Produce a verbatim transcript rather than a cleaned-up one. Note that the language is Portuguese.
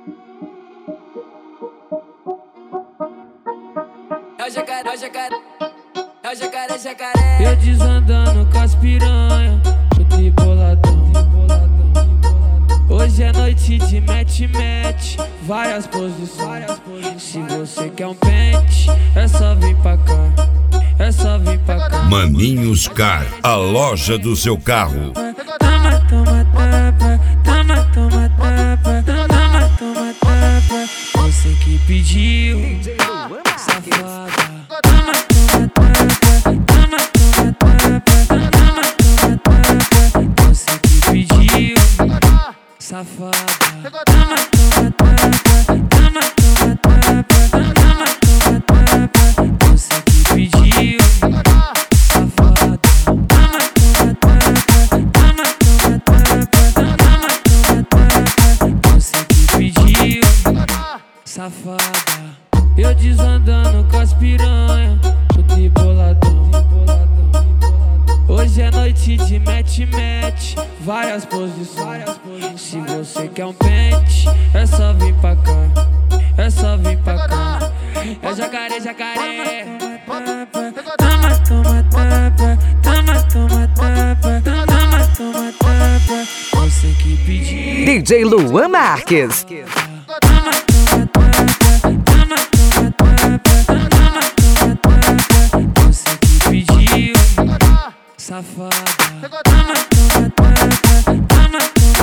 É o jacaré, é o jacaré, é o jacaré, jacaré. Eu desandando com as piranha, eu de boladão. Hoje é noite de match-match, várias posições. Se você quer um pente, é só vir pra cá, é só vir pra cá. Maninhos Car, a loja do seu carro. Toma, toma, tapa, toma, toma, tapa, toma, toma, tapa. Você que pediu, safada. Toma, toma, tapa, toma, toma, tapa, toma, toma, tapa. Você que pediu, safada. Toma, toma, tapa, toma, toma, tapa, toma, toma, tapa. Você que pediu, safada. Toma, toma, tapa, toma, toma, tapa, toma, toma, tapa. Você que pediu, safada. Eu desandando com as piranha, tô de boladão. Hoje é noite de match-match, várias posições. Se você quer um pente, é só vir pra cá, é só vir pra cá. É jacaré, jacaré. Toma, toma, tapa, toma, toma, tapa, toma, toma, tapa. Você que pediu, D J Luan Marques. toma, toma, tapa, toma, toma, tapa, toma, toma, tapa. Você que pediu, safada. Toma, toma, tapa, toma, toma,